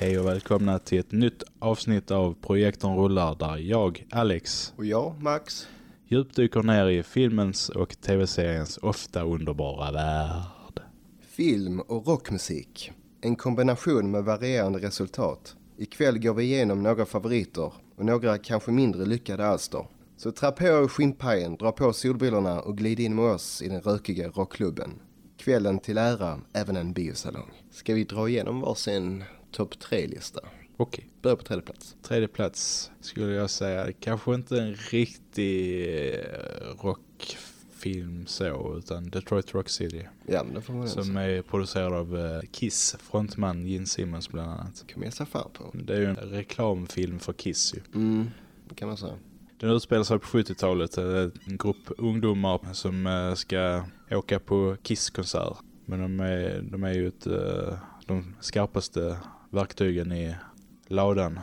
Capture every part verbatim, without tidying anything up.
Hej och välkomna till ett nytt avsnitt av Projektorn rullar där jag, Alex och jag, Max, djupdyker ner i filmens och tv-seriens ofta underbara värld. Film och rockmusik. En kombination med varierande resultat. Ikväll går vi igenom några favoriter och några kanske mindre lyckade alster. Så trä på skinnpajen, dra på solbrillorna och glid in med oss i den rökiga rockklubben. Kvällen till ära, även en biosalong. Ska vi dra igenom varsin topp tre-lista? Okej. Börja på tredje plats. Tredje plats skulle jag säga. Kanske inte en riktig rockfilm så, utan Detroit Rock City. Ja, men det får man som säga. är producerad av Kiss, frontman Gene Simmons bland annat. Kan man ge sig fan på. Det är ju en reklamfilm för Kiss ju. Mm, det kan man säga. Den utspelar sig på sjuttiotalet. En grupp ungdomar som ska åka på Kiss-konsert. Men de är, de är ju ett, de skarpaste verktygen i ladan.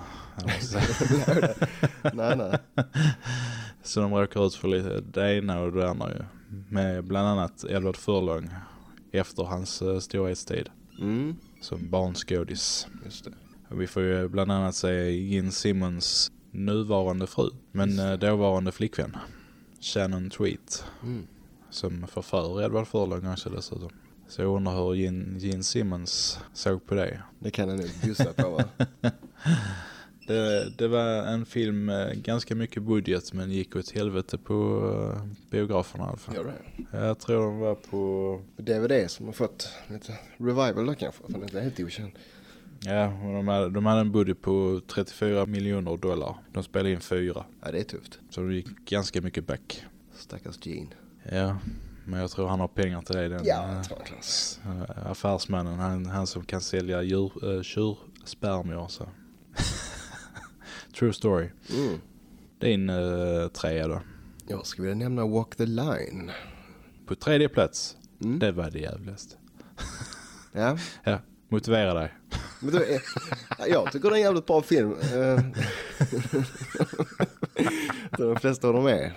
nej, nej. Så de råkar ut för lite det ena och det andra ju. Med bland annat Edward Furlong efter hans storhetstid. Mm. Som barnskådis. Just det. Och vi får ju bland annat se Gene Simmons nuvarande fru, men dåvarande flickvän Shannon Tweet, mm. som förför Edward Furlong också dessutom. Så jag undrar hur Gene, Gene Simmons såg på det. Det kan jag nog bjussa på, va? det, det var en film med ganska mycket budget, men gick åt helvete på uh, biograferna i alla fall. Gör det? Jag tror de var på D V D som har fått lite revival då kanske, för det är helt okänd. Ja, de hade, de hade en budget på trettiofyra miljoner dollar. De spelade in fyra. Ja, det är tufft. Så det gick ganska mycket back. Stackars Gene. Ja, men jag tror han har pengar till det. Den, ja, jag tror klass. Äh, affärsmannen, han, han som kan sälja djur, äh, tjurspermier. Så. True story. Mm. Din äh, trea då? Jag skulle vilja nämna Walk the Line. På tredje plats. Mm. Det var det jävligast. Ja. Ja. Motivera dig. Men då är, jag tycker det är en jävligt bra film. De flesta av dem är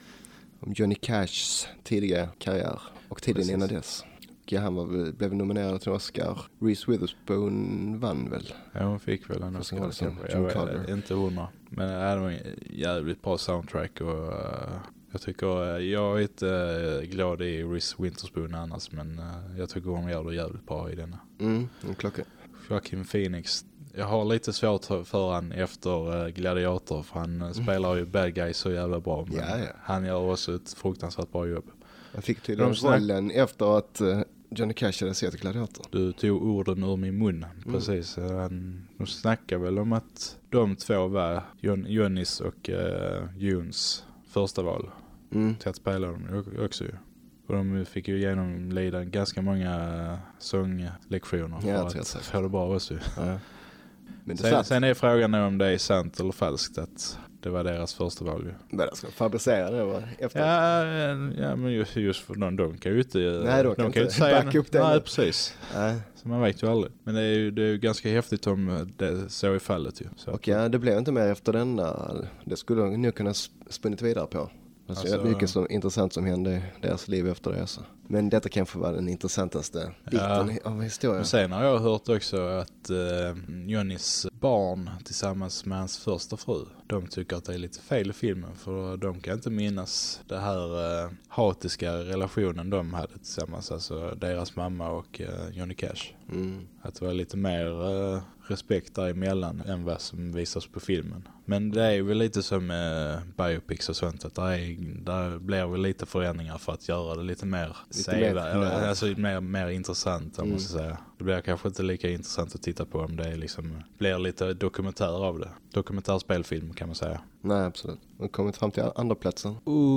om Johnny Cashs tidiga karriär och tiden Precis. Innan dess. Och ja, han var, blev nominerad till Oscar. Reese Witherspoon vann väl? Ja, hon fick väl en Oscar. Som jag vet, inte hundra. Men det var en jävligt bra soundtrack och uh, jag tycker, jag är inte uh, glad i Reese Witherspoon annars, men uh, jag tycker hon gör det jävligt bra i denna. Mm, en klocka. Joaquin Phoenix. Jag har lite svårt för han efter uh, Gladiator, för han uh, spelar ju bad guy så jävla bra. Men ja, ja. Han gör också ett fruktansvärt bra jobb. Jag fick till den rollen efter att uh, Johnny Cash hade sett Gladiator. Du tog orden ur min mun, mm. precis. Han, de snackar väl om att de två var John, Johnnys och uh, Junes första val. Mm. Till att spela dem också ju. Och de fick ju genomlida ganska många sånglektioner för ja, att få det bra också. Ja. Men det sen, sen är frågan om det är sant eller falskt att det var deras första val ju. Men jag ska fabricera det va? Efter. Ja, ja, men just, just för de, de kan ju inte, nej, de kan kan inte säga backa upp det. Nej, precis. Nej. Så man vet ju aldrig. Men det är ju, det är ju ganska häftigt om det så i fallet ju. Så. Och ja, det blev inte mer efter den där. Det skulle de nu kunna spunnit vidare på. Alltså, alltså, mycket som, intressant som hände i deras liv efter det. Så. Men detta kanske var den intressantaste biten ja. Av historien. Men sen har jag hört också att eh, Johnnys barn tillsammans med hans första fru, de tycker att det är lite fel i filmen, för de kan inte minnas det här eh, hatiska relationen de hade tillsammans, alltså deras mamma och eh, Johnny Cash. Mm. Att det var lite mer eh, respekt däremellan än vad som visas på filmen. Men det är väl lite som eh, biopics och sånt, att där, är, där blir väl lite förändringar för att göra det lite mer lite mer, eller, alltså mer, mer intressant om mm. man ska säga. Det blir kanske inte lika intressant att titta på om det är liksom, blir lite dokumentär av det. Dokumentärspelfilm kan man säga. Nej, absolut. Och kommit fram till andra platsen.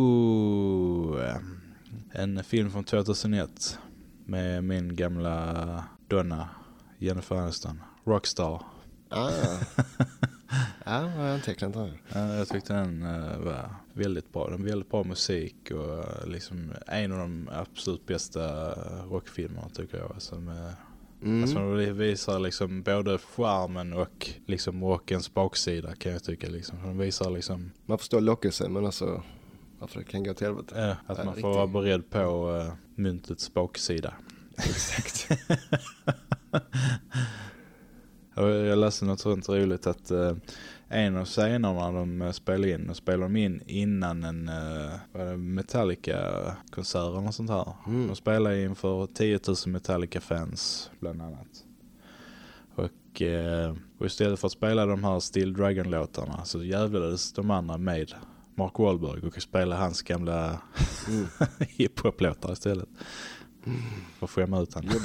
Ooh, en film från tjugohundraett med min gamla donna Jennifer Aniston. Rockstar. Ah. Ja, jag har tecknat den. Ja, jag tyckte den uh, var väldigt bra. Den var väldigt bra musik och uh, liksom en av de absolut bästa rockfilmerna tycker jag. Som, uh, mm. alltså, det visar liksom både charmen och liksom rockens baksida kan jag tycka. Liksom. Den visar liksom... Man förstår lockelsen, men alltså varför det kan gå till helvete. Ja, att ja, man får riktigt. Vara beredd på uh, myntets baksida. Exakt. Jag läste något sånt roligt att uh, en av scenerna de uh, spelade in och spelade de in innan en uh, Metallica-konsert eller något sånt här. Mm. De spelade inför tio tusen Metallica-fans bland annat. Och, uh, och istället för att spela de här Still Dragon-låtarna så jävlades de andra med Mark Wahlberg och spela hans gamla mm. hiphop-låtar istället. Mm. För att skämma ut han.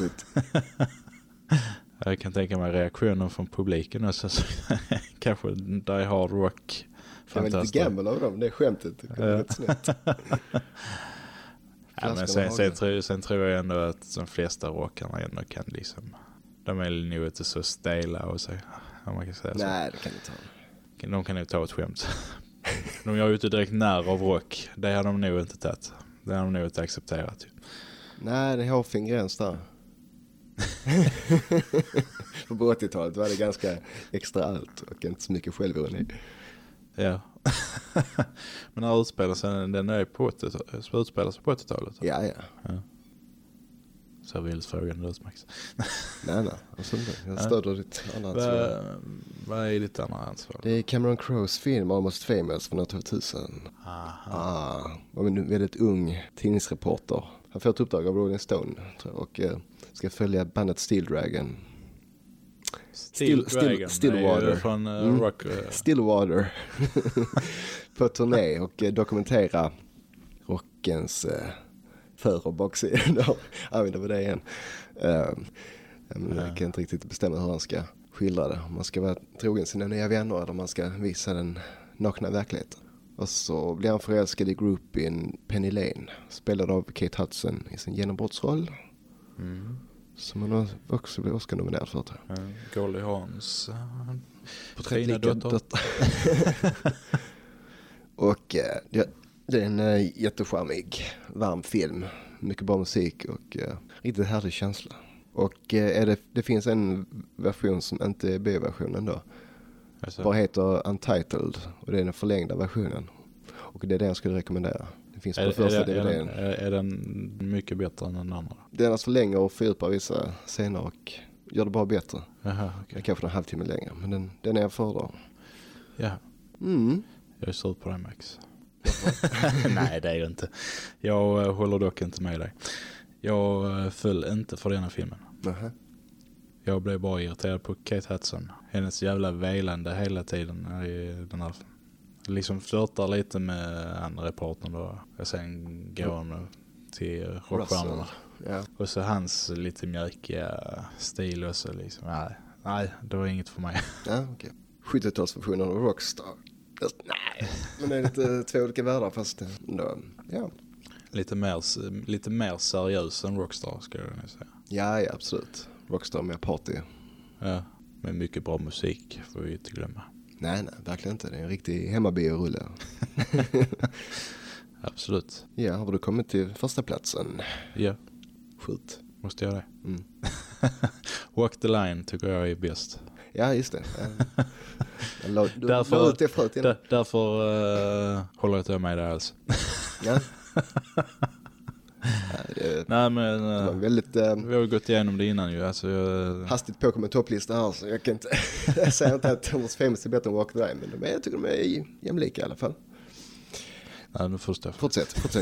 Jag kan tänka mig reaktionen från publiken också. Kanske Die Hard Rock. Det var lite gammal av dem, det är skämtet. Det är rätt snett. Ja, men sen, sen, tror, sen tror jag ändå att de flesta rockarna ändå kan liksom... De är nog inte så stela och så. Om man kan säga så. Nej, det kan inte ta. De kan nog ta ett skämt. De gör ju inte direkt när av rock. Det har de nog inte tagit. Det har de nog inte accepterat. Nej, det har fin gräns där. På åttiotalet var det ganska extra allt och inte så mycket självironi. Ja. Men när utspelar sig den är på åttiotalet, utspelar sig på åttiotalet. Ja, ja. ja. Så vill frågan ut, Max. nej, nej. Jag stöder ditt andra ansvar. Vad är ditt andra ansvar? Det är Cameron Crowes film Almost Famous från tvåtusen. Aha. Ah, var en väldigt ung tidningsreporter. Han får ett uppdrag av Rolling Stone tror jag, och uh, ska följa bandet Still Dragon. Still, Still Dragon? Still, Stillwater. Från uh, mm. rock, uh. Stillwater. På turné och uh, dokumentera rockens uh, för- och baksidor. Ja, men det var det igen. Uh, men jag kan inte riktigt bestämma hur han ska skildra det. Om man ska vara trogen sina nya vänner eller om man ska visa den nakna verkligheten. Och så blir han förälskad i groupien Penny Lane, spelad av Kate Hudson i sin genombrottsroll. Mm. Som han också blev Oscar-nominerad för. Mm. Goldie Hawns uh, fina dotter. Och uh, det, det är en uh, jättecharmig, varm film. Mycket bra musik och uh, riktigt härlig känsla. Och uh, är det, det finns en version som inte är B-versionen då. Alltså. Bara heter Untitled och det är den förlängda versionen. Och det är den jag skulle rekommendera. Det finns på är, första är, D V D. Är den, är, är den mycket bättre än den andra? Den alltså förlänger och fördjupar vissa scener och gör det bara bättre. Aha, okay. Kanske en halvtimme längre, men den, den är jag föredrar. Ja. Mm. Jag är sur på dig, Max. Nej, det är jag inte. Jag uh, håller dock inte med dig. Jag uh, föll inte för denna filmen. Aha. Jag blev bara irriterad på Kate Hudson. Hennes jävla velande hela tiden i den här. Liksom flörtar lite med andra reportern då. Och sen går hon mm. till rockstjärnorna. Ja. Och så hans lite mjölkiga stil och så liksom. Nej, nej, det var inget för mig. Ja, okej. Okay. sjuttiotalsversionen av Rockstar. Nej, men det är lite två olika världar fast ändå, ja. Lite mer, lite mer seriös än Rockstar skulle jag nog säga. Ja, ja, absolut. Rockstar med party. Ja, med mycket bra musik får vi inte glömma. Nej, nej, verkligen inte. Det är en riktig hemmabio-rulle. Absolut. Ja, har du kommit till första platsen? Ja. Skjut. Måste jag det? Mm. Walk the line tycker jag är bäst. Ja, just det. Jag la, du, därför la ut det förut innan. Där, därför uh, håller jag inte med dig alls. Ja. Ja, det, Nej, men det var väldigt, uh, vi har ju gått igenom det innan ju. Alltså, jag... hastigt påkommen topplista här så jag kan inte jag säger inte att Thomas Famous är bättre än Walk the Line, men de är, jag tycker de är jämlika i alla fall. Nej, nu förstår jag. Fortsätt, fortsätt.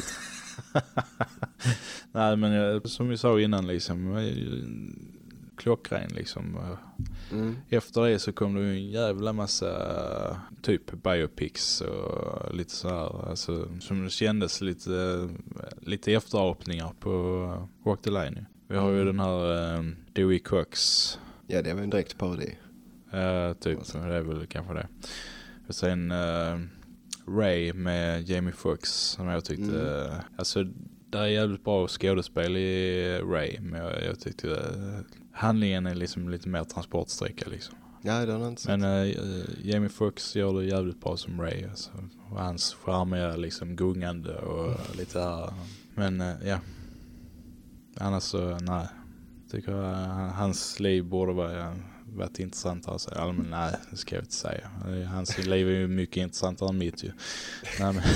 Nej, men jag, som vi sa innan liksom, klockren liksom. Mm. Efter det så kom det ju en jävla massa typ biopics och lite så här, alltså, som kändes lite lite efterapningar på Walk the Line. Vi har ju den här um, Dewey Cox. Ja, det var en direkt parodi. Ja, uh, typ, alltså. Det är väl kanske det. Och sen uh, Ray med Jamie Foxx som jag tyckte, mm. alltså det är jävligt bra skådespel i Ray, men jag, jag tyckte uh, handlingen är liksom lite mer transportsträcka liksom. Ja, det har inte sett. Men uh, Jamie Foxx gör det jävligt bra som Ray, alltså. Och hans skärm är liksom gungande och mm. lite här. Men uh, ja, annars så nej, tycker jag uh, hans liv borde vara uh, varit intressant alltså. Ja, men nej, det ska jag inte säga. Hans liv är ju mycket intressantare än mitt ju. Nej, men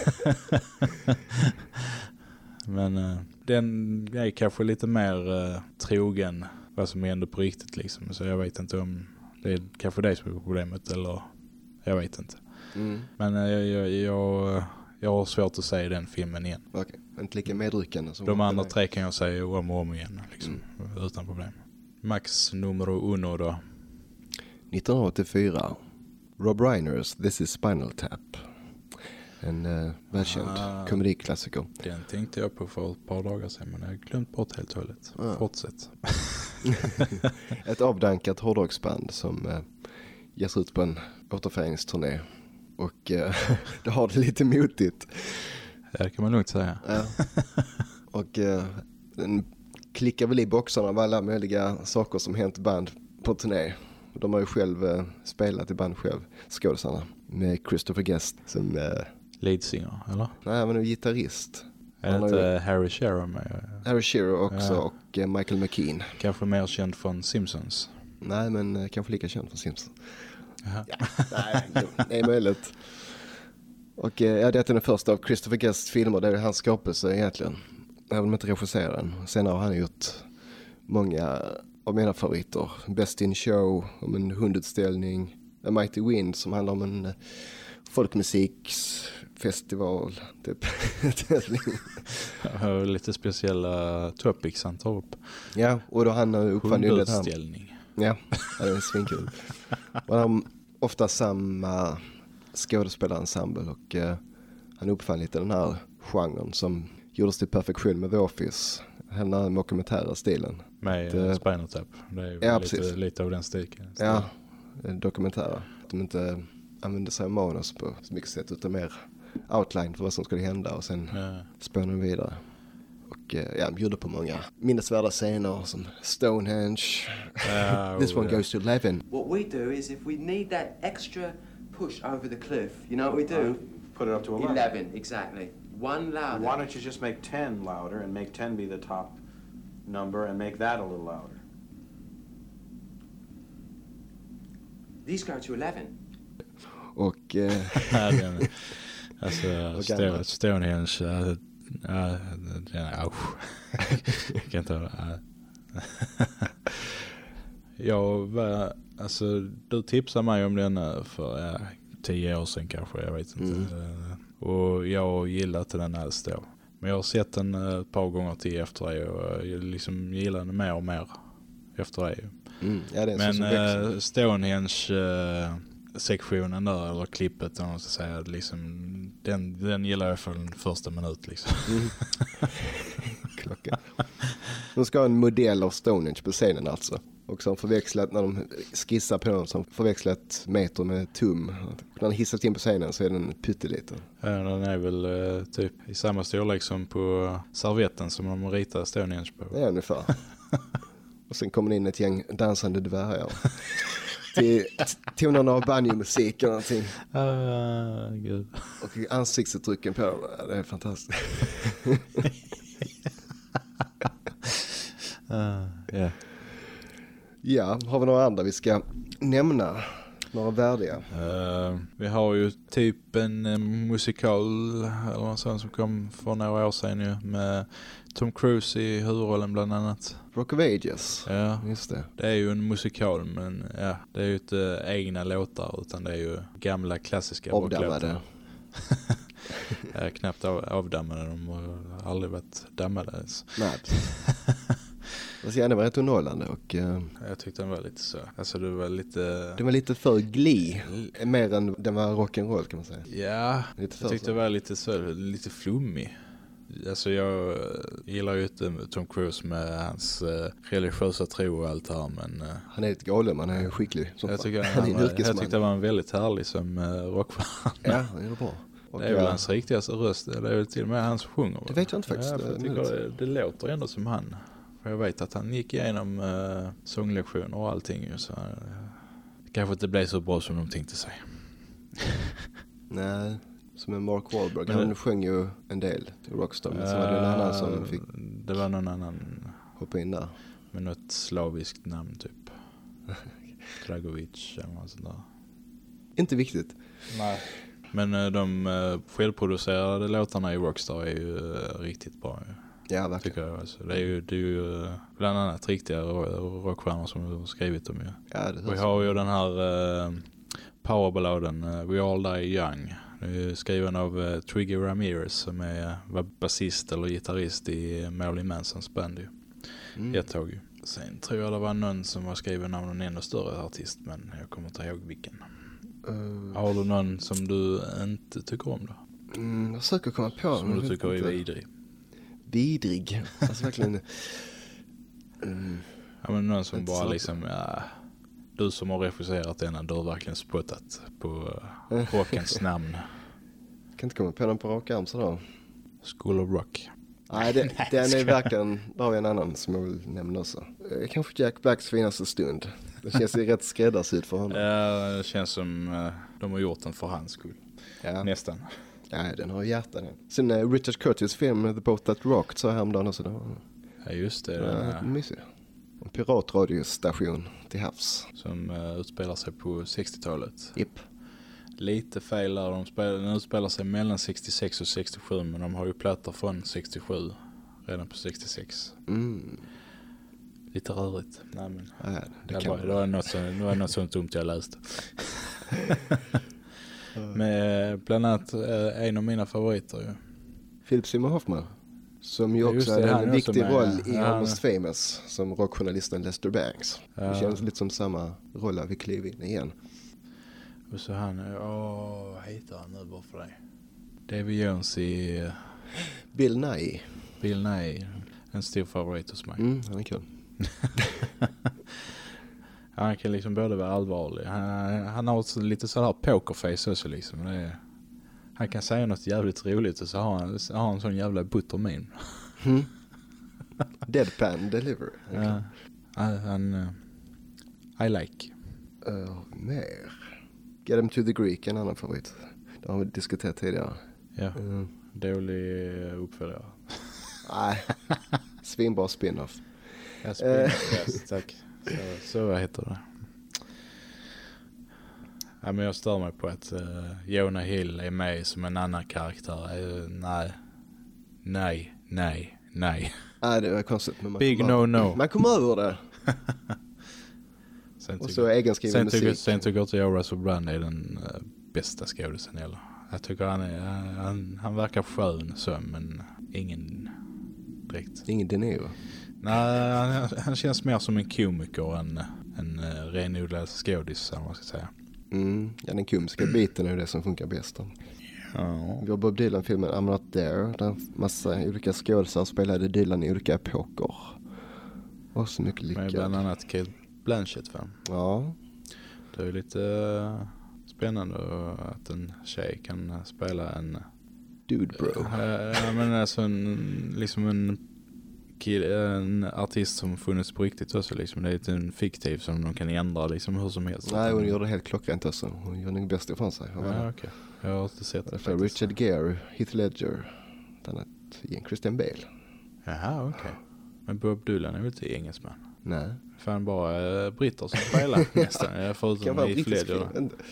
men uh, den är kanske lite mer uh, trogen vad som händer på riktigt liksom. Så jag vet inte om, Det är kanske det som är problemet, eller jag vet inte. Mm. Men jag, jag, jag, jag har svårt att säga den filmen igen. Okej, okay. Inte lika medryckande som de andra tre kan jag säga om och om igen liksom, mm. utan problem. Max numero uno då. nittonhundraåttiofyra. Rob Reiners This is Spinal Tap. En uh, välkänd ah, komediklassiker. Den tänkte jag på för ett par dagar sedan, men jag har glömt bort helt och hållet. Ah. Fortsätt. Ett avdankat hårdrocksband som uh, ges ut på en återföreningsturné. Och uh, det har det lite motigt. Det kan man lugnt säga. Ja. Och uh, den klickar väl i boxarna av alla möjliga saker som hänt band på turné. De har ju själv uh, spelat i band själv, skådespelarna. Med Christopher Guest som... Uh, leadsinger, eller? Nej, men en gitarrist. Är det inte ju... Harry Shearer med? Harry Shearer också, ja. Och uh, Michael McKean. Kanske mer känd från Simpsons. Nej, men uh, kanske lika känd från Simpsons. Ja, nej, det är möjligt. Och uh, ja, det är den första av Christopher Guests filmer. Det är hans skapelse egentligen. Även om han inte regisserar den. Senare har han gjort många av mina favoriter. Best in Show, om en hundutställning. A Mighty Wind som handlar om en folkmusiksfestival typ. Lite speciella topics han tar upp. Ja, och då han uppfann ju det här. Hundutställning. Ja, det är en svinkul. Och han ofta samma skådespelarensemble och uh, han uppfann lite den här genren som gjordes till perfektion med The Office. Den här dokumentära stilen. Med uh, Spinal Tap. Det är ja, lite, lite av den stilen. Ja, dokumentära. De inte använde sig av manus på så mycket sätt utan mer outline för vad som skulle hända och sen ja. Spåna vidare. Och ja, bjuder på många minnesvärda scener som Stonehenge. Uh, This one yeah. goes to eleven. What we do is if we need that extra push over the cliff, you know what we do? Uh, put it up to eleven. eleven, exactly. One louder. Why don't you just make ten louder and make ten be the top number and make that a little louder? These go to eleven. Och eh alltså Stone, Stonehenge ja, ja, ja, jag kan inte höra. Jag var, alltså du tipsade mig om den för ja, tio år sedan kanske, jag vet inte. Mm. Och jag gillade den alls då. Men jag har sett den ett par gånger till efter det och jag liksom gillar den mer och mer efter det. Mm. Ja, det är men så äh, Stonehenge äh, sektionen där, eller klippet om man ska säga, liksom, den, den gillar jag för den första minut liksom. Mm. Klockan. De ska ha en modell av Stonehenge på scenen alltså. Och som förväxlat, när de skissar på den, som förväxlat meter med tum. När den hissas in på scenen så är den pytteliten. Ja, den är väl eh, typ i samma storlek som på servetten som de ritar Stonehenge på. Ja, ungefär. Och sen kommer det in ett gäng dansande dvärgar. Till tonerna av banjomusik och någonting. Ah, gud. Och ansiktsuttrycken på dem, det är fantastiskt. uh, yeah. Ja, har vi några andra vi ska nämna? Några värdiga? Uh, vi har ju typ en uh, musikal eller något sånt som kom för några år sedan ju, med Tom Cruise i huvudrollen bland annat. Rock of Ages. Ja, just det. Det är ju en musikal, men ja, det är ju inte äh, egna låtar utan det är ju gamla klassiska avdammade. Jag är knappt av, avdammade, de har aldrig varit dammade ens. Nej. Alltså, ja, det var rätt underhållande och uh, jag tyckte den var lite så. Alltså det var lite det var lite för glee, mer än den var rock'n'roll kan man säga. Ja, lite jag tyckte så. Det var lite så lite flummig. Alltså jag gillar ju inte Tom Cruise med hans uh, religiösa tro och allt här, men uh, han är ett galen, han är skicklig som jag tycker han, han, han jag tyckte han var en väldigt härlig som uh, rockstjärna. Ja, det är bra. Och det är väl hans riktigaste röst, det är väl till och med hans sjunger. Det vet jag inte faktiskt. Ja, jag tycker det, det låter ändå som han. För jag vet att han gick igenom uh, sånglektioner och allting. Så uh, kanske inte blev så bra som de tänkte sig. Nej, som en Mark Wahlberg. Men han det, sjöng ju en del till Rockstar. Men uh, så var det en annan som fick... Det var någon annan... Hoppa in där. Med något slaviskt namn typ. Dragovic eller något sånt där. Inte viktigt. Nej. Men uh, de uh, självproducerade låtarna i Rockstar är ju uh, riktigt bra. Ja, verkligen. Tycker jag. Alltså, det är ju, det är ju bland annat riktiga rockstjärnor som har skrivit dem ju. Ja, det Vi har ju den här uh, powerballaden uh, We All Die Young. Det är skriven av uh, Twiggy Ramirez som är, var basist eller gitarrist i Marilyn Mansons band ju. Mm. Ett tag ju. Sen tror jag det var någon som var skriven av någon ännu större artist, men jag kommer inte ihåg vilken. Uh, har du någon som du inte tycker om då? Mm, jag försöker komma på. Som du tycker är vidrig? Vidrig? Alltså verkligen... mm. Ja, men någon som bara liksom... Ja, du som har regisserat denna, du har verkligen spottat på rockens namn. Jag kan inte komma på den på rak arm sådär. School of Rock. Nej, det, Nej den är verkligen... Där har vi en annan som jag vill nämna också. Kanske Jack Blacks finaste stund. Det känns ju rätt skräddarsydd för honom. Ja, det känns som uh, de har gjort den för hans skull. Ja. Nästan. Ja, den har hjärtan. Sen uh, Richard Curtis film The Boat That Rocked så häromdagen också. Då. Ja, just det. Ja, den, uh, mysig. En piratradiostation till havs. Som uh, utspelar sig på sextiotalet. Japp. Lite fel där. De spelar, den utspelar sig mellan sextiosex och sextiosju, men de har ju plattor från sextiosju redan på sextiosex. Mm. Lite rörigt. Nej, men ja, det, det, kan var, det var något, som, det var något sånt dumt jag läste. Med bland annat en av mina favoriter ju. Philip Seymour Hoffman. Som ju också hade en viktig roll i ja, Almost Famous som rockjournalisten Lester Bangs. Ja. Det känns lite som samma roll vi kliver in igen. Och så han, åh, vad heter han nu bara för dig? David Jones i... Bill Nye. Bill Nye, en stor favorit hos mig. Mm, han är kul. Han kan liksom både vara allvarlig. Han, han har också lite sådär pokerface också liksom. Det är, han kan säga något jävligt roligt och så har han, så har han sån jävla buttermin. Mm. Deadpan delivery. Ja, han... Uh, I like. Uh, mer. Get Them to the Greek, en annan favorit. Det har vi diskuterat tidigare. Ja, uh. dålig uppföljare. Nej, svinbra spin-off. Ja, spin-off, yes, tack. Så, så vad heter det? Ja, men jag stör mig på att uh, Jonah Hill är med som en annan karaktär. Uh, nej, nej, nej, nej. Nej, det var konstigt. Men man Big kom no, över. no. Man kommer över det. Sen och så egenskriven sen musik. Tycker, sen tycker jag att jag Russell Brand är den uh, bästa skådisen heller. Jag tycker han är, han, han verkar skön så, men ingen direkt. Ingen De Niro. Nej, han, han känns mer som en komiker än en uh, renodlad skådis, man ska säga. Mm, ja, den komiska biten är det som funkar bäst. Ja. Vi har Bob Dylan-filmen I'm Not There. Där massa olika skådespelare spelade Dylan i olika epoker. Och så mycket lyckad. Med bland annat Cate Blanchett, va? Ja. Det är lite uh, spännande att en tjej kan spela en... Dude bro. Uh, ja, men alltså en, liksom en, en artist som funnits på riktigt också. Liksom. Det är inte en fiktiv som de kan ändra liksom hur som helst. Nej, hon gör det helt klockrent också. Hon gör nog bäst ifrån sig. Ja, okej. Okay. Jag har inte sett det. För Richard Gere, Heath Ledger, annat Christian Bale. Jaha, okej. Okay. Men Bob Dylan är väl inte engelsman? Nej. Fan bara äh, britter som spelar nästan. Förutom Heath Ledger.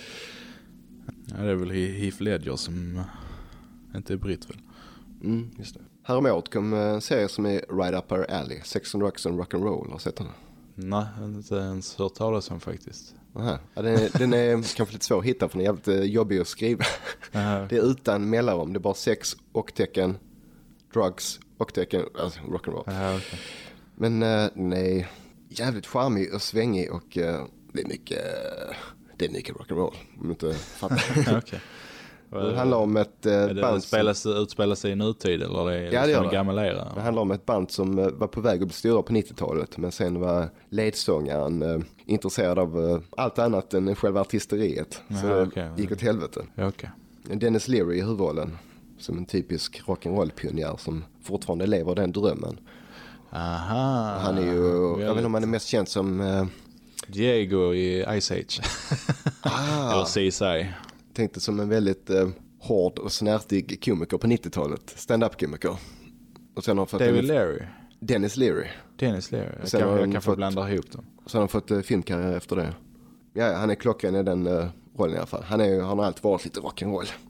Ja, det är väl Heath Ledger som inte är britt väl. Mm, just det. Häromåret kom en serie som är Right Up Our Alley. Sex and Rocks and Rock'n'Roll. Har sett den? Nej, jag har inte ens hört talas om faktiskt. Aha. Ja, den, är, den är kanske lite svår att hitta för den är jävligt jobbig att skriva. Aha. Det är utan mellanrum. Det är bara sex och tecken, drugs och tecken, alltså rock'n'roll. Aha, okay. Men uh, den är jävligt charmig och svängig och uh, det är mycket uh, det är mycket rock'n'roll. Om du inte fattar. Okay. Det handlar om ett uh, är det band som utspelar, utspelar sig i nutid eller är det, ja, det, en gammal era? Det handlar om ett band som uh, var på väg att bli stora på nittiotalet men sen var ledsångaren uh, intresserad av uh, allt annat än själva artisteriet. Aha, så okay. det gick åt helvete. Ja, okay. Dennis Leary i huvudrollen som en typisk rock'n'roll-pionjär som fortfarande lever den drömmen. Aha. Han är ju, jag vet inte om han är mest känd som uh, Diego i Ice Age. ah, eller C S I. Tänkte som en väldigt uh, hård och snärtig komiker på nittiotalet. Stand-up-komiker. Och sen har fått David en, Leary. Dennis Leary. Dennis Leary. Jag kan, jag kan få blanda ihop dem. Så han har fått uh, filmkarriär efter det. Ja, han är klockren i den uh, rollen i alla fall. Han, är, han har alltid varit lite rock'n'roll.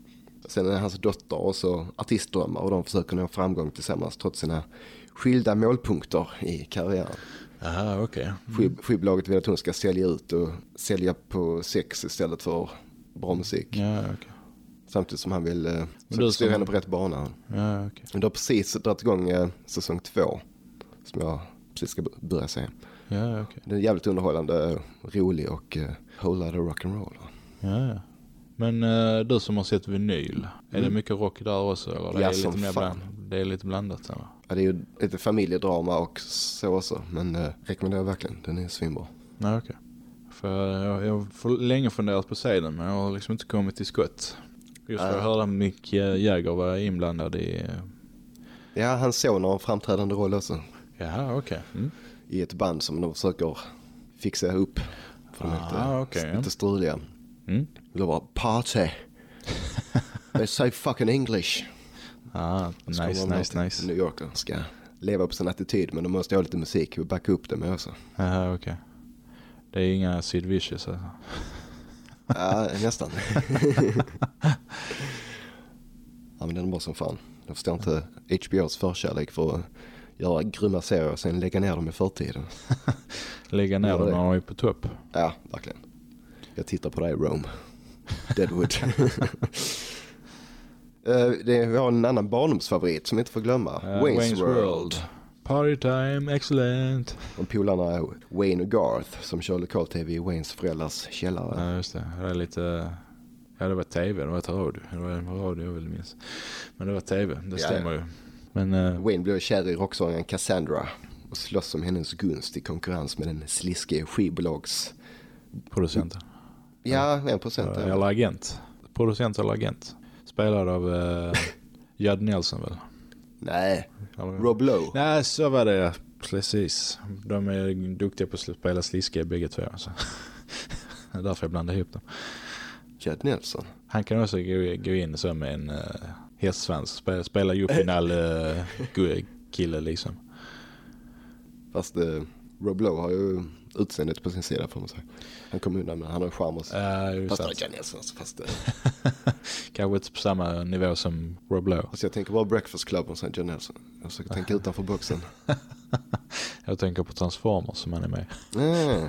Sen är hans dotter och så artistdrömmar och de försöker nå framgång tillsammans trots sina skilda målpunkter i karriären. Aha, okej. Okay. Mm. Skivbolaget vill att hon ska sälja ut och sälja på sex istället för bra musik. Ja, okej. Okay. Samtidigt som han vill eh, styra som... henne på rätt bana. Ja, okej. Okay. Du har precis dragit igång eh, säsong två som jag precis ska börja se. Ja, okej. Den är jävligt underhållande, rolig och uh, whole lot of rock'n'roll. Ja, ja. Men uh, du som har sett vinyl, mm. är det mycket rock där också? Eller det, ja, är lite mer fan. bland, det är lite blandat. Eller? Ja, det är ju lite familjedrama och så också. Men uh, rekommenderar verkligen, den är svinbra. Ja, okej. Okay. För jag, jag har för länge funderat på sig den, men jag har liksom inte kommit till skott. Just för att höra Mick Jagger var inblandad i... Ja, han såg någon framträdande roll också. Ja, okej. Okay. Mm. I ett band som de försöker fixa upp. För de är ah, lite, okay. lite struliga. Mm. Det var party. They say fucking English. Ah, nice, nice, nice. New Yorker ska leva på sin attityd, men de måste ha lite musik och backa upp det med också. Ja, okej. Okay. Det är inga Sid Vicious alltså. Ja, nästan. Ja, men den är bara som fan. Jag förstår inte H B O:s förkärlek för att göra grymma serier och sen lägga ner dem i förtiden. Lägga ner dem när de är på topp. Ja, verkligen. Jag tittar på dig, Rome. Deadwood. uh, det, vi har en annan barndomsfavorit som vi inte får glömma. Uh, Wayne's, Wayne's World. World. Party time, excellent. Och polarna Wayne och Garth som kör lokal-tv i Waynes föräldrars källare. Ja, just det. Det är lite... Ja, det var tv, det var ett radio. Det var en radio jag vill minnas. Men det var tv, det stämmer ja, ja. ju. Men, uh... Wayne blev kär i rocksångaren Cassandra och slåss om hennes gunst i konkurrens med den sliske skivbolags... producenten. Ja, en procent. Ja, eller agent. Producent eller agent. Spelad av uh, Judd Nelson väl? Nej, Rob Lowe. Nej, så var det. Precis. De är duktiga på att spela sliska bägge två. Alltså. Det är därför jag blandar ihop dem. Judd Nelson. Han kan också gå, gå in så med en uh, hästsvans. Spela, spela Jupinal uh, kille liksom. Fast uh, Rob Lowe har ju utseendet på sin sida får man säga. Han kommer undan men han har ju charm och så. Uh, fast det är Judd Nelson alltså, fast... Uh... Kanske inte på samma nivå som Rob Lowe. Alltså jag tänker bara Breakfast Club och sen Judd Nelson. Jag försöker tänka utanför boxen. Jag tänker på Transformers som han är med. Mm.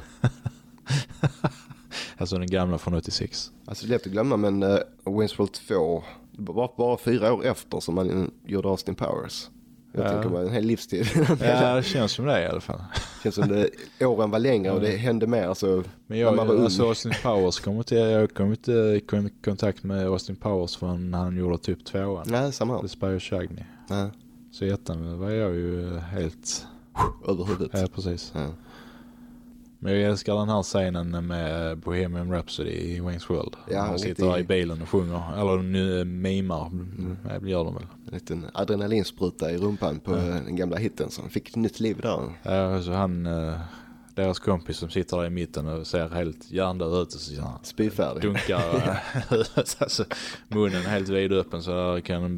Alltså den gamla från åttiosex. Alltså det är lätt att glömma men uh, Wayne's World två det var bara fyra år efter som man gjorde Austin Powers. Jag ja. tänker bara en hel livstid. Ja, det känns som det i alla fall. Det känns som det åren var längre och det hände mer alltså, men jag, när man var ung. Alltså Austin Powers kom inte, jag kom inte i kontakt med Austin Powers förrän han gjorde typ tvåan. Nej, samma. The Spy och Shagny. Nej. Så ettan var jag ju helt... över huvudet. Ja, precis. Ja. Men jag älskar den här scenen med Bohemian Rhapsody i Wayne's World. Ja, han sitter där i bilen och sjunger. Eller nu mimar. Mm. Det gör de väl. En liten adrenalinspruta i rumpan på ja. den gamla hitten som fick nytt liv där. Ja, så han... Deras kompis som sitter där i mitten och ser helt hjärndöd ut. Så han spyfärdig. Dunkar alltså, munnen helt vidöppen så där kan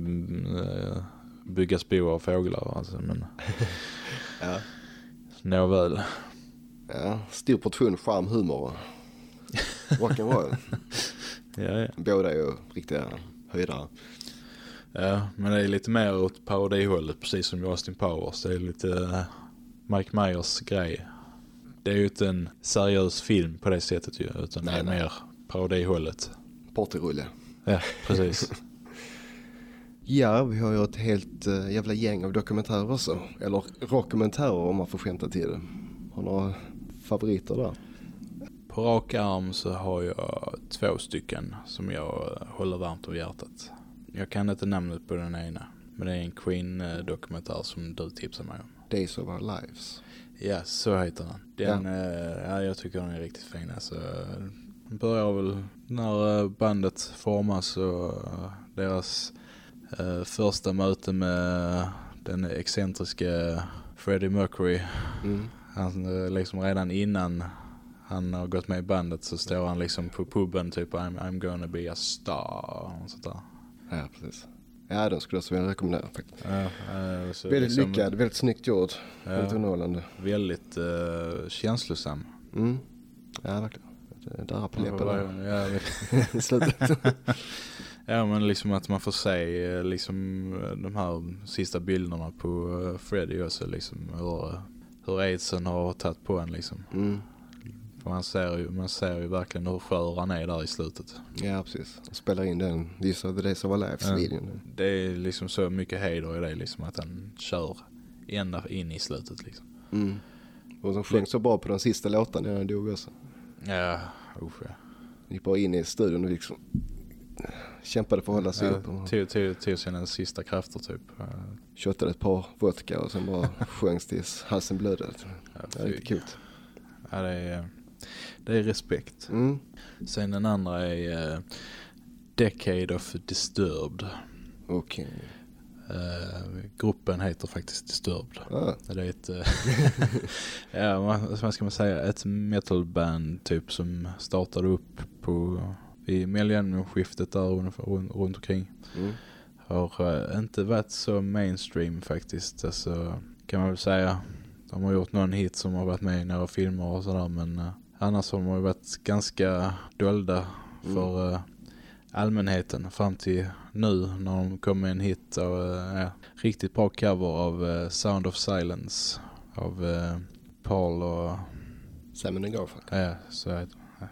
bygga spår av fåglar. Alltså, men... ja. Nåväl. Ja, stor portion charm, humor. Rock'n'roll. Ja, ja. Båda är ju riktiga höjdare. Ja, men det är lite mer åt parodihållet, precis som Austin Powers. Det är lite uh, Mike Myers grej. Det är ju inte en seriös film på det sättet ju, utan nej, det är nej. mer parodihållet. Partyrulle. Ja, precis. Ja, vi har ju ett helt uh, jävla gäng av dokumentärer också. Eller rockumentärer om man får skämta till det. Har några favoriter där? På rak arm så har jag två stycken som jag håller varmt om hjärtat. Jag kan inte namnet på den ena, men det är en Queen-dokumentär som du tipsar mig om. Days of Our Lives. Ja, så heter den. Den ja. Eh, ja, jag tycker den är riktigt fin. Alltså, den börjar väl när bandet formas och deras eh, första möte med den excentriska Freddie Mercury. Mm. Han liksom redan innan han har gått med i bandet så står han liksom på puben typ I'm, I'm gonna be a star och sånt där. Ja, precis. Ja, den skulle jag så vilja rekommendera faktiskt. Ja, äh, så väldigt liksom, lyckad, väldigt snyggt gjord. Ja, väldigt underhållande. Väldigt uh, känslosam. Mm. Ja, verkligen. Det där på läppen där. Ja, i slutet. Ja, men liksom att man får se liksom de här sista bilderna på Freddy också liksom, hur, hur aidsen har tagit på en liksom. Mm. För man ser ju, man ser ju verkligen hur skör han är där i slutet. Ja, precis. Och spelar in den This of the Days of Our Lives Ja, videon. det är liksom så mycket heder i det liksom, att han kör ända in i slutet liksom. Mm. Och de sjöng så bra på den sista låten när han dog också. Ja, usch ja. Gick bara in i studion och liksom kämpade för att hålla sig Ja, upp. Och tog, tog, tog sina sista krafter typ. köttade ett par vodka och sen bara sjöngs tills halsen blödde. Ja, Det är lite kul. Ja, det är, det är respekt. Mm. Sen den andra är uh, Decade of Disturbed. Okej. Uh, gruppen heter faktiskt Disturbed. Ah. Det är ett uh, ja, vad, vad ska man säga, ett metalband typ som startade upp på i millenniumskiftet där runt, runt omkring. Mm. Har uh, inte varit så mainstream faktiskt, alltså, kan man väl säga. De har gjort någon hit som har varit med i några filmer och sådär, men uh, annars har de ju varit ganska dolda för uh, allmänheten fram till nu när de kom med en hit och uh, ja, riktigt bra cover av uh, Sound of Silence av uh, Paul och Simon and Garfunkel. ja, så uh,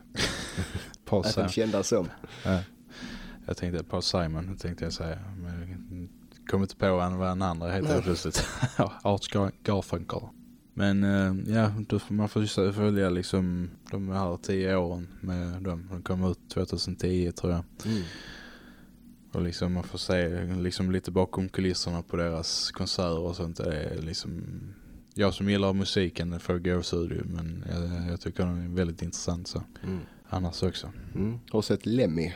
Paul Att de Simon. kända som. Ja. Jag tänkte Paul Simon tänkte jag säga, men kom inte på vad den andra heter Nej. plötsligt. Art Gar- Garfunkel. Men uh, ja, då får man får följa liksom de här tio åren med dem. De kom ut tjugohundratio tror jag. Mm. Och liksom man får se liksom lite bakom kulisserna på deras konserter och sånt. Det är liksom, jag som gillar musiken får gå studio, men jag, jag tycker den är väldigt intressant så. Mm. Annars också. Mm. Har du sett Lemmy?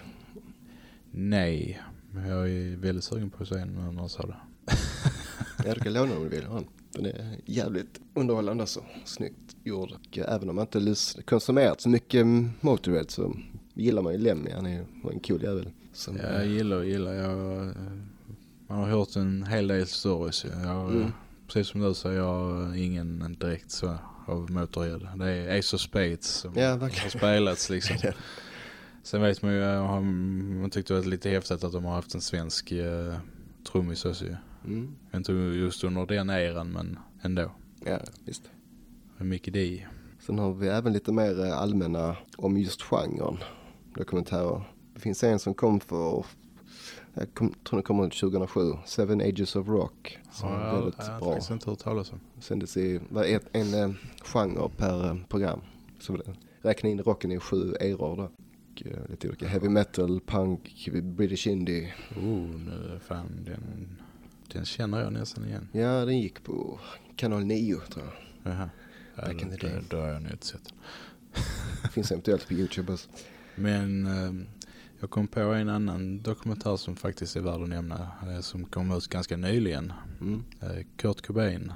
Nej, men jag är väldigt sugen på att se när någon sa det. Jag kan låna om du vill. Den är jävligt underhållande så. Snyggt gjord. Och även om man inte lys- konsumerat så mycket Motorhead så gillar man ju Lemmy. Han är ju en cool jävel. Som, Jag gillar och gillar. Jag, man har hört en hel del stories. Jag, Mm. Precis som du så är jag ingen direkt så av Motorhead. Det är Ace of Spades som Ja, verkligen. har spelats liksom. Sen vet man ju, man tyckte det var lite häftigt att de har haft en svensk eh, trummis också ju. Mm. Inte just under den eran, men ändå. Ja, visst. Mycket det. Sen har vi även lite mer eh, allmänna om just genren. Dokumentärer. Det finns en som kom för, jag kom, tror det kom ut tjugohundrasju. Seven Ages of Rock. Som Ja, är jag väldigt har bra. faktiskt inte hört talas om. Sändes i var ett, en eh, genre per eh, program. Så räkna in rocken i sju eror då. Och, eh, lite olika heavy metal, punk, British indie. Oh, nu fan, den, den känner jag nästan igen. Ja, den gick på kanal nio tror jag. Jaha. Ja, Back in the då, day. då har jag nog inte sett. Finns eventuellt på YouTube också. Men eh, jag kom på en annan dokumentär som faktiskt är värd att nämna. Eh, som kom ut ganska nyligen. Mm. Eh, Kurt Cobain.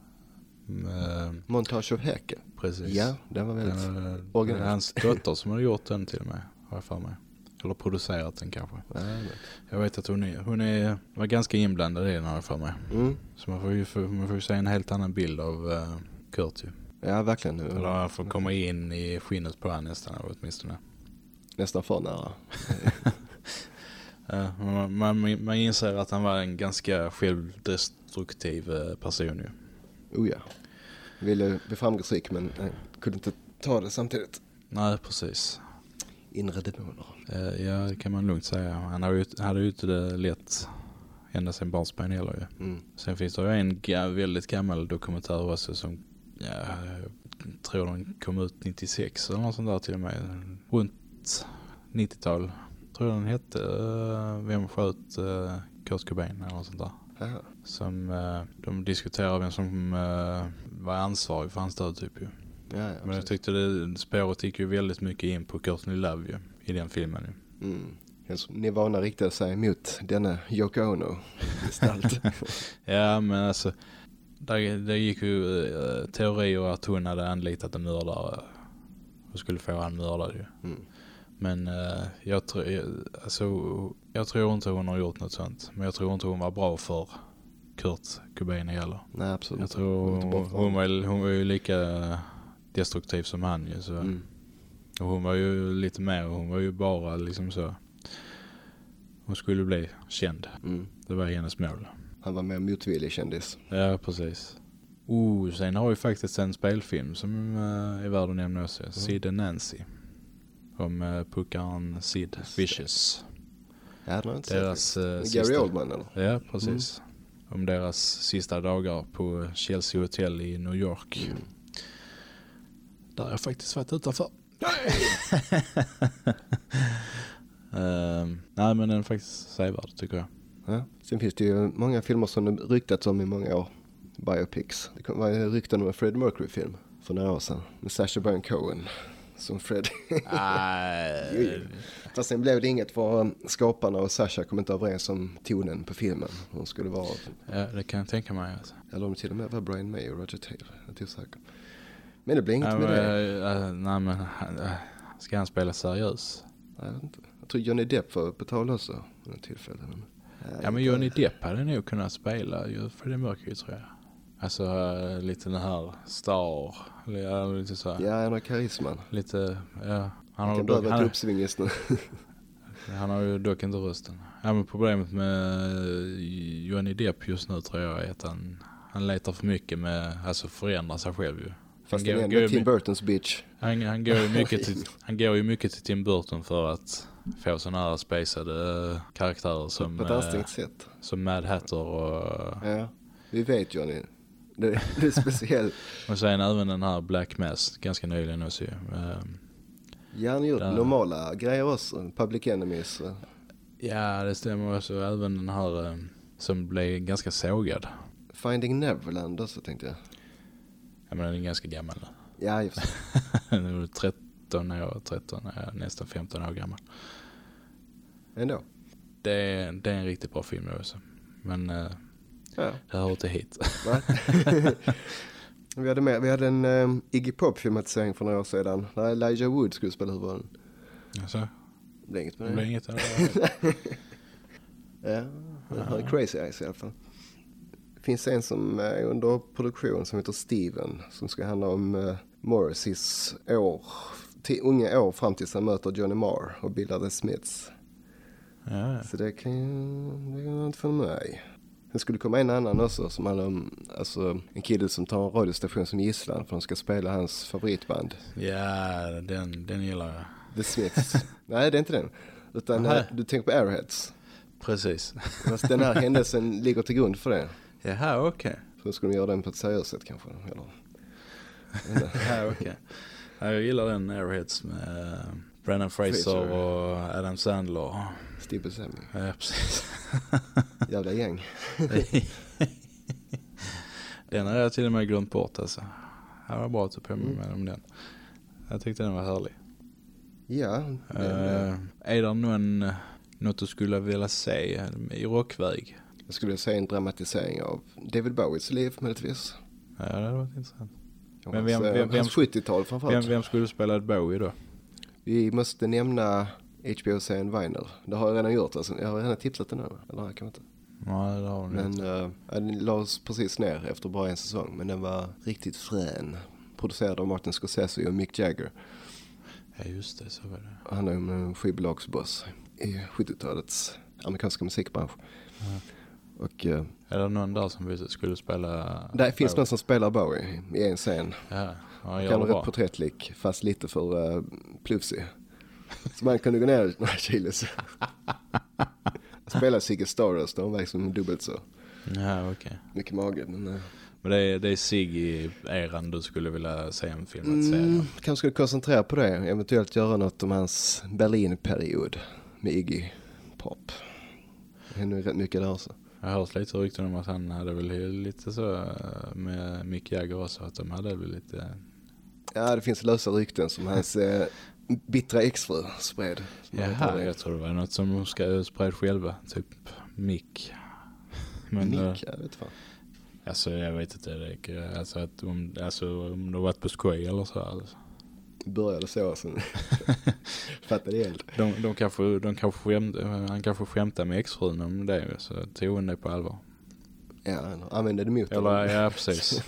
Eh, Montage of Häcken. precis. Ja, den var väldigt Eh, det är originell. hans dotter som har gjort den till och med, har jag för mig. Eller producerat den kanske. Ja, men- Jag vet att hon, är, hon är, var ganska inblandad i den, har jag för mig. mm. Så man får ju man får ju se en helt annan bild av uh, Kurt ju. Ja, verkligen. Eller man får komma in i skinnet på han nästan, åtminstone. Nästan för nära. Ja, man, man, man inser att han var en ganska självdestruktiv eh, person ju. Oh ja. Ville bli framgångsrik men eh, kunde inte ta det samtidigt. Nej, precis. Inre demoner. Eh, ja, det kan man lugnt säga. Han hade ju, hade ju inte det lätt ända sen barnsben heller ju. Mm. Sen finns det ju en ga- väldigt gammal dokumentär också som, ja, jag tror den kom ut nittiosex eller något sånt där till och med. Runt nittiotal. Tror den hette uh, Vem sköt uh, Kurt Cobain eller något sånt där. Aha. Som uh, de diskuterar vem som uh, var ansvarig för hans död typ ju. Ja, ja, Men jag tyckte det spåret gick ju väldigt mycket in på Courtney Love ju, i den filmen ju. Mm. Alltså, Nirvana riktade sig mot denna Yoko Ono gestalt. Ja, men alltså där, där gick ju uh, teorier att hon hade anlitat en mördare och skulle få han mördad ju. Mm. Men uh, jag, tror, alltså, jag tror inte hon har gjort något sånt. Men jag tror inte hon var bra för Kurt Cobain heller. Nej, absolut. Jag tror Hon är inte bra hon, för hon, honom. var, hon var ju lika destruktiv som han ju. Så. Mm. Och hon var ju lite mer, hon var ju bara liksom så hon skulle bli känd. Mm. Det var hennes mål. Han var mer motvillig kändis. Ja, precis. Oh, sen har vi faktiskt en spelfilm som uh, är värd att nämna också. Mm. Sid and Nancy. Om uh, puckaren Sid Vicious. Ja, det har inte deras, sett. Uh, Gary sista... Oldman, eller? Ja, precis. Mm. Om deras sista dagar på Chelsea Hotel i New York. Mm. Där har jag faktiskt varit utanför. uh, nej, men den är faktiskt sevärd, tycker jag. Ja. Sen finns det ju många filmer som det ryktats om i många år. Biopics. Det var ju rykten om en Freddie Mercury-film för några år sedan. Med Sacha Baron Cohen som Fred. uh, Fast sen blev det inget för skaparna och Sacha kom inte överens om tonen på filmen. Hon skulle vara... Ja, det kan jag tänka mig. Alltså. Eller om det till och med var Brian May och Roger Taylor. Jag är inte säker. Men det blev inget ja, med men, det. Uh, nej, men uh, ska han spela seriös? Jag vet inte. Jag tror Johnny Depp var på tal också vid den tillfället. Men, ja, men Johnny Depp hade nog kunnat spela ju Freddie Mercury, tror jag. Alltså uh, lite den här star, eller lite så. Ja, han har karisman. Lite, ja. Han har kan dock, han, uppsving just nu. Han har ju dock inte rösten. Ja, men problemet med Johnny Depp just nu tror jag är att han, han letar för mycket med, alltså förändra sig själv ju. Fast det är ändå Tim Burtons bitch. Han, han, går ju mycket till, han går ju mycket till Tim Burton för att få såna här spacade karaktärer som, på ett ansträngt sätt. Som Mad Hatter och... Ja, vi vet Johnny. Det, det är speciellt. Och sen även den här Black Mass, ganska nyligen också ju. Ja, han gjort där. Normala grejer också, Public Enemies. Ja, det stämmer också. Även den här som blev ganska sågad. Finding Neverland också, tänkte jag. Ja, men den är ganska gammal. Ja, just den är tretton år, tretton, nästan femton år gammal. Ändå. Det är, det är en riktigt bra film också. Men ja. Det hör inte hit. vi, hade med, vi hade en um, Iggy Pop-filmatisering för några år sedan. Där Elijah Wood skulle spela huvudrollen. Alltså? Det blev inget med det. Det blev inget med det. Ja, det har Crazy Eyes i alla fall. Det finns en som är under produktion som heter Steven. Som ska handla om uh, Morrisseys år. Till unga år fram tills han möter Johnny Marr och bildar The Smiths. Ja. Så det kan jag inte få med. Sen skulle komma en annan också som handlar om alltså, en kille som tar en radiostation som gisslan för de ska spela hans favoritband. Ja, den, den gillar jag. The Smiths. Nej, det är inte den. Utan här, du tänker på Airheads. Precis. Fast den här händelsen ligger till grund för det. Jaha, okej. Okay. Så då skulle de göra den på ett seriöst sätt kanske. Eller? Ja, okej. Okay. Ja, jag gillar den Airheads med uh, Brendan Fraser, Fraser och Adam Sandler. Steve Buscemi. Ja, precis. Jävla gäng. Den har jag till och med glömt bort alltså. Det var bra att du påminner mig om den. Jag tyckte den var härlig. Ja. Uh, är det någon, något du skulle vilja se i rockväg? Jag skulle säga en dramatisering av David Bowies liv möjligtvis. Ja, det hade varit intressant. Men vem, vem, vem, sjuttiotal framförallt. Vem, vem skulle spela ett Bowie då? Vi måste nämna H B O-serien Vinyl. Det har jag redan gjort. Alltså. Jag har redan tipsat den nu. Eller jag kan inte. Nej, det har men inte. Uh, den lades precis ner efter bara en säsong. Men den var riktigt frän. Producerad av Martin Scorsese och Mick Jagger. Ja, just det. Så var det. Han är en skivbolagsboss i sjuttiotalets amerikanska musikbransch. Ja. Och, uh, är det någon där som skulle spela... Där finns någon som spelar Bowie i en scen. Ja, han kan vara rätt porträttlik, fast lite för uh, plufsig. Så man kunde gå ner några kilos. Spela Ziggy Stardust, de var liksom dubbelt så. Ja, okej. Okay. Mycket mage, men... Uh... Men det är, det är Ziggy-eran du skulle vilja se en film att se. Mm, kanske skulle koncentrera på det. Eventuellt göra något om hans Berlin-period med Iggy Pop. Det är nog rätt mycket där också. Jag har hört lite rykten om att han hade väl lite så med Mick Jagger också, att de hade väl lite... Ja, det finns lösa rykten som hans eh, bittra exfru spred. Jaha, jag tror det var något som de ska spred själva, typ Mick. Men, Mick, äh, jag vet fan. Alltså, jag vet inte, det är, alltså, att om, alltså, om du har varit på skoj eller så. Alltså. Började så, sen fattade det helt. De, de kanske, de kanske skämta, han kanske skämtar med exfrun om det, så tog hon det på allvar. Ja, använde det mot eller, ja, precis.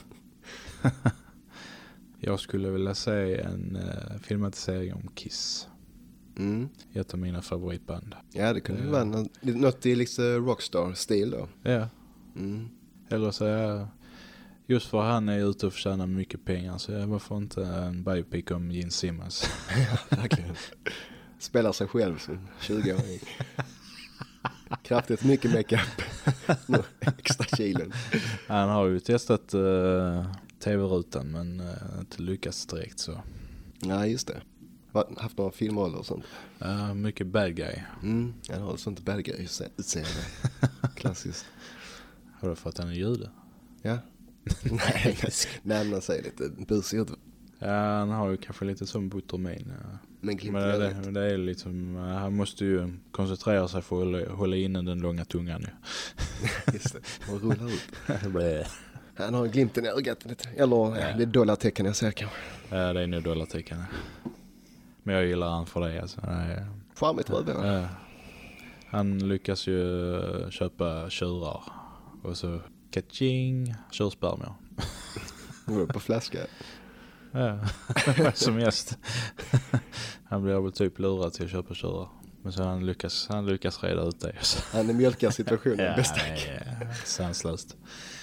Jag skulle vilja se en uh, filmatisering om Kiss. Mm. Ett av mina favoritband. Ja, det kunde ju Uh. vara något, något i liksom Rockstar-stil då. Ja. Mm. Eller så jag, just för han är ute och förtjänar mycket pengar, så jag varför inte en biopic om Gene Simmons. Ja, verkligen. Spelar sig själv som tjugo-åring. Kraftigt mycket makeup. Extra kilen. Han har ju testat uh, tv-rutan men uh, inte lyckats direkt så. Ja, just det. Har haft några filmroller och sånt. Uh, mycket bad guy. Mm, han har sånt bad guy utseende. Klassiskt. Har du fått han är jude? Ja. Nej, nej, men säger lite busig ut. Ja, han har ju kanske lite som buttermin. Ja. Men glimt Men det, det, det är liksom, han måste ju koncentrera sig för att hålla, hålla inne den långa tungan ju. Just det, och rulla ut. Han har glimten i ögat lite. Eller ja. Det är dollartecken jag ser kanske. Ja, det är nog dollartecken. Men jag gillar han för det. Alltså. Charmigt rödvård. Ja. Han lyckas ju köpa tjurar. Och så kaching, tjurspermier. Går på flaska. Ja, som gäst. Han blir väl typ lurad till att köpa tjurar. Men så han lyckas, han lyckas reda ut det. Han är mjölkar situationen ja, bäst. Ja, sanslöst.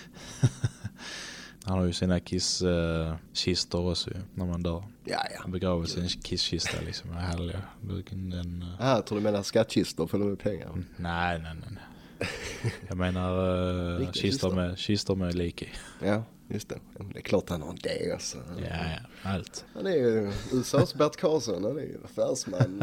Han har ju sina kiss-kistor uh, också när man dör. Ja, ja. Han begraver sin kisskista liksom. Härliga. Den, uh... ah, jag tror du menar skattkistor för de pengar. Mm, nej, nej, nej. Jag menar uh, kistor, med, kistor med lik i. Ja, just det. Det är klart han har det också. Ja, ja, allt. Han är ju U S A:s Bert Karlsson. Han är ju affärsman.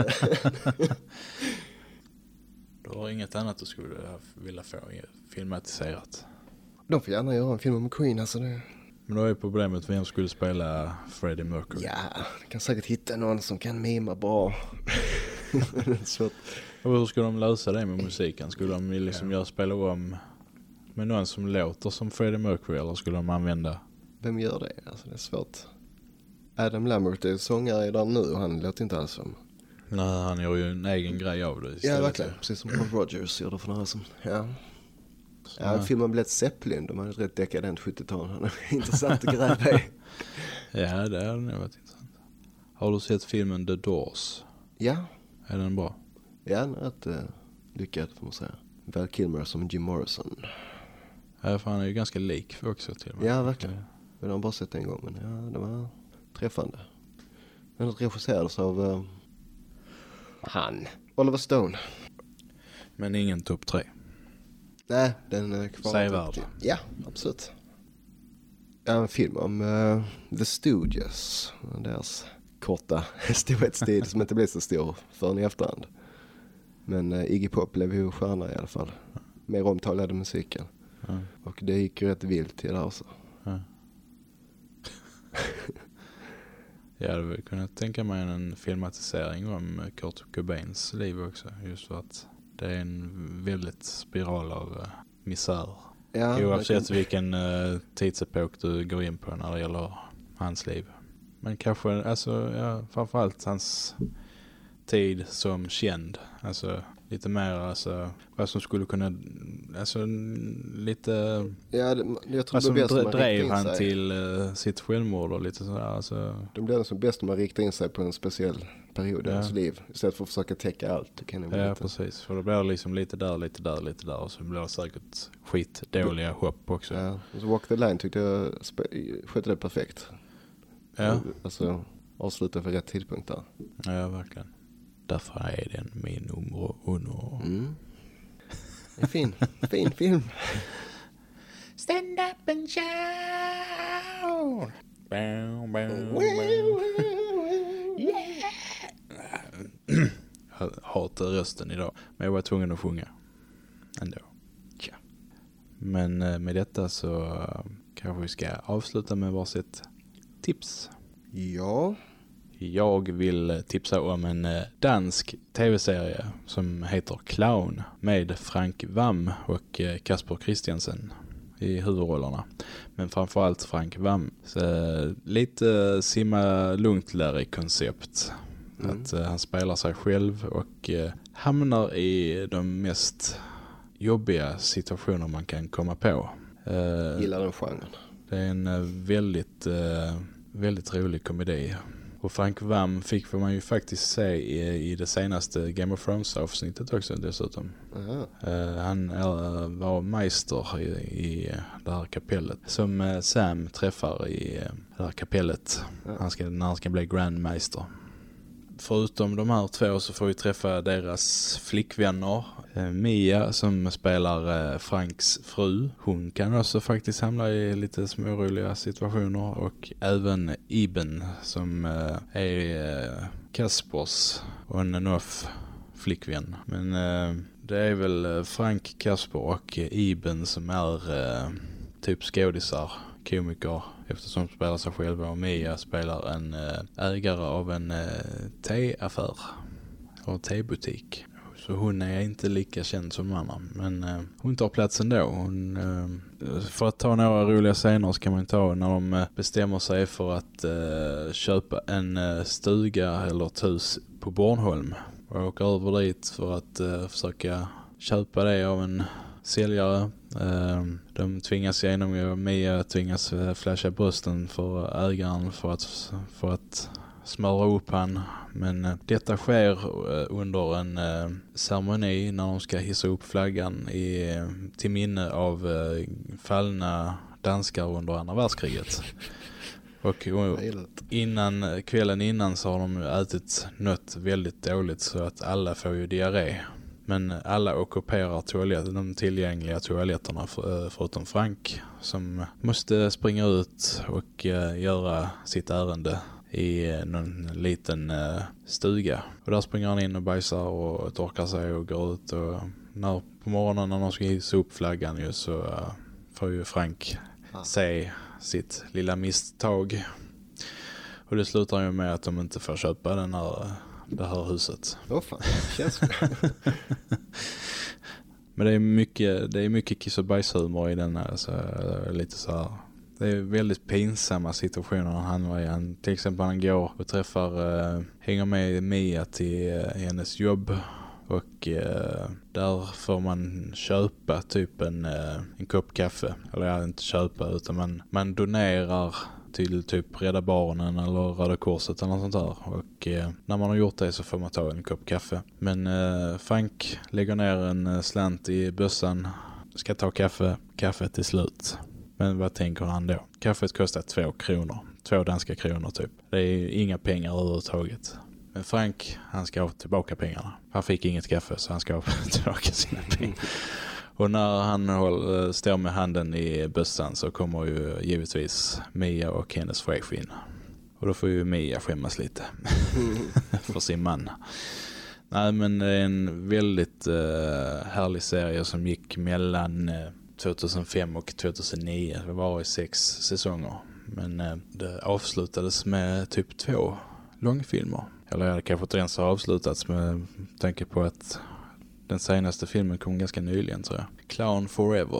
Du har inget annat du skulle vilja få filmatiserat. De får gärna göra en film om Queen. Alltså det... Men då är problemet vem skulle spela Freddie Mercury. Ja, du kan säkert hitta någon som kan mima bra. Så... Och hur skulle de lösa det med musiken? Skulle de liksom göra spela om med någon som låter som Freddie Mercury, eller skulle de använda? Vem gör det? Alltså det är svårt. Adam Lambert är sångare där nu och han låter inte alls som... Nej, han gör ju en egen grej av det istället. Ja, verkligen. Precis som Paul Rogers gjorde för några som... Ja. Ja, filmen Led Zeppelin, de hade ett rätt dekadent sjuttiotal. Han är intressant att gräva i. Ja, det hade nog varit intressant. Har du sett filmen The Doors? Ja. Är den bra? Ja, den är rätt uh, lyckad får man säga. Val Kilmer som Jim Morrison. Ja, för han är ju ganska lik också till mig. Ja, verkligen. Men jag har bara sett en gång, men ja, det var träffande. Den regisserades av uh, han, Oliver Stone. Men ingen topp tre. Nej, den är kvar. Sägvärd. Ja, absolut. Ja, en film om uh, The Stooges. Deras korta storhetstid som inte blev så stor förrän i efterhand. Men uh, Iggy Pop blev ju stjärna i alla fall. Mer omtalade musiken. Ja. Och det gick ju rätt vilt till det också. Ja. Jag hade väl kunnat tänka mig en filmatisering om Kurt Cobains liv också. Just för att det är en väldigt spiral av uh, misär. Ja, oavsett vilken uh, tidsepok du går in på när det gäller hans liv. Men kanske, alltså, ja, framförallt hans tid som känd. Alltså, lite mer, alltså, vad som skulle kunna, alltså, lite... Ja, det, jag tror alltså, det bäst drev han sig. till uh, sitt självmord och lite sådär, alltså... Det blir som bäst om man riktar in sig på en speciell period i ja. hans liv. Istället för att försöka täcka allt. Kan ja, lite. Precis. För då blir det liksom lite där, lite där, lite där. Och så blir det säkert skitdåliga hopp också. Ja, och så Walk the Line tyckte jag sp- skötte det perfekt. Ja. Alltså, avsluta för rätt tidpunkt där. Ja, verkligen. Därför är den min nummer uno. Mm. En fin, fin film. Stand up and shout. Bow, bow, bow. Yeah. Jag hatar rösten idag. Men jag var tvungen att sjunga. Ändå. Tja. Men med detta så kanske vi ska avsluta med varsitt tips. Ja. Jag vill tipsa om en dansk tv-serie som heter Clown med Frank Vam och Kasper Christiansen i huvudrollerna. Men framförallt Frank Vam. Så, lite simma lugnt lära koncept. Mm. Att uh, han spelar sig själv och uh, hamnar i de mest jobbiga situationer man kan komma på. Uh, Gillar den genren. Det är en uh, väldigt, uh, väldigt rolig komedi. Och Frank Vam fick man ju faktiskt se i, i det senaste Game of Thrones-avsnittet också dessutom. Uh, han uh, var meister i, i det här kapellet. Som uh, Sam träffar i uh, det här kapellet. Uh. Han ska, när han ska bli Grandmeister. Förutom de här två så får vi träffa deras flickvänner. Eh, Mia som spelar eh, Franks fru. Hon kan också faktiskt hamna i lite småroliga situationer. Och även Iben som eh, är eh, Kaspers on and off flickvän. Men eh, det är väl Frank, Kasper och eh, Iben som är eh, typ skådisar, komiker. Eftersom de spelar sig själva och Mia spelar en ägare av en teaffär och tebutik. Så hon är inte lika känd som mamma. Men hon tar plats ändå. Hon, för att ta några roliga scener så kan man ta när de bestämmer sig för att köpa en stuga eller ett hus på Bornholm. Och åker över dit för att försöka köpa det av en säljare. De tvingas igenom, Mia tvingas flasha brösten för ägaren för att, för att smöra upp han. Men detta sker under en ceremoni när de ska hissa upp flaggan i, till minne av fallna danskar under andra världskriget. Och innan, kvällen innan så har de ätit något väldigt dåligt så att alla får ju diarré. Men alla ockuperar toaletten, de tillgängliga toaletterna för, förutom Frank som måste springa ut och uh, göra sitt ärende i uh, någon liten uh, stuga. Och där springer han in och bajsar och torkar sig och går ut. Och när, på morgonen när de ska hissa upp flaggan ju, så uh, får ju Frank ah. se sitt lilla misstag. Och det slutar ju med att de inte får köpa den här... Uh, det här huset. Åh oh, fan, känns Men det är mycket, det är mycket kiss och bajshumor i den här, så lite så här. Det är väldigt pinsamma situationer han var i. Han, till exempel han går och träffar, uh, hänger med Mia till uh, hennes jobb och uh, där får man köpa typ en, uh, en kopp kaffe. Eller ja, inte köpa utan man, man donerar till typ Rädda Barnen eller Röda Korset eller något sånt där. Och eh, när man har gjort det så får man ta en kopp kaffe. Men eh, Frank lägger ner en slant i bössan, ska ta kaffe, kaffe till slut. Men vad tänker han då? Kaffet kostar två kronor. Två danska kronor typ. Det är inga pengar överhuvudtaget. Men Frank, han ska ha tillbaka pengarna. Han fick inget kaffe så han ska ha tillbaka sina pengar. Och när han håller, står med handen i bössan så kommer ju givetvis Mia och hennes chef in. Och då får ju Mia skämmas lite för sin man. Nej, men det är en väldigt uh, härlig serie som gick mellan uh, tjugohundrafem och tjugohundranio. Det var i sex säsonger. Men uh, det avslutades med typ två långfilmer. Eller jag hade kanske inte ens avslutats med tanke på att den senaste filmen kom ganska nyligen, tror jag. Clown Forever.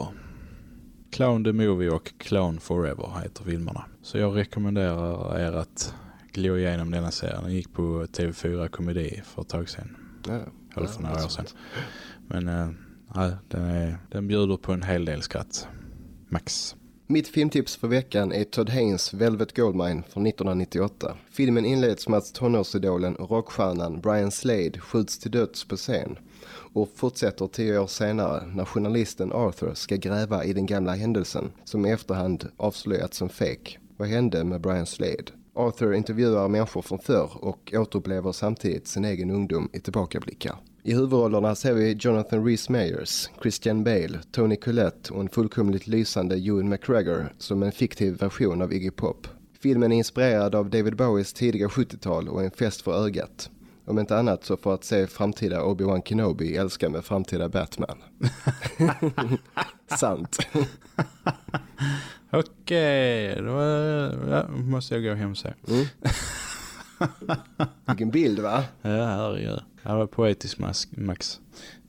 Clown the Movie och Clown Forever heter filmerna. Så jag rekommenderar er att gå igenom denna serien. Den gick på T V fyra Komedi för ett tag sedan. Ja, Eller för några år sedan. Men äh, den, är, den bjuder på en hel del skratt. Max. Mitt filmtips för veckan är Todd Haynes Velvet Goldmine från nittonhundranittioåtta. Filmen inleds med att tonårsidolen och rockstjärnan Brian Slade skjuts till döds på scen och fortsätter tio år senare när journalisten Arthur ska gräva i den gamla händelsen som i efterhand avslöjats som fake. Vad hände med Brian Slade? Arthur intervjuar människor från förr och återupplever samtidigt sin egen ungdom i tillbakablickar. I huvudrollerna ser vi Jonathan Rhys Meyers, Christian Bale, Toni Collette och en fullkomligt lysande Ewan McGregor som en fiktiv version av Iggy Pop. Filmen är inspirerad av David Bowies tidiga sjuttiotal och en fest för ögat. Om inte annat så för att se framtida Obi-Wan Kenobi älska med framtida Batman. Sant. Okej, då ja, måste jag gå hem och se. Mm. Vilken bild, va? Ja, herregud. Det var poetisk mask, Max.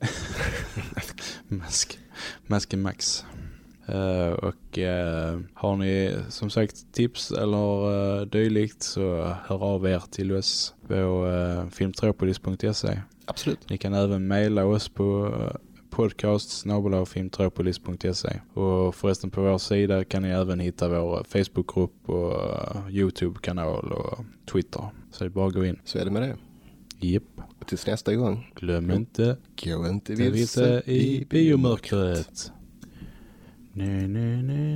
Mask. Masken Max. Uh, och uh, har ni som sagt tips eller uh, dylikt så hör av er till oss på uh, filmtropolis punkt se. Absolut. Ni kan även mejla oss på, uh, podcast snabel-a filmtropolis punkt se. Och förresten på vår sida kan ni även hitta vår Facebookgrupp och YouTube-kanal och Twitter. Så det är bara att gå in. Så är det med det. Japp. Och tills nästa gång. Glöm inte. Gå inte vilse vilse i biomörkret. Nej, nej, nej.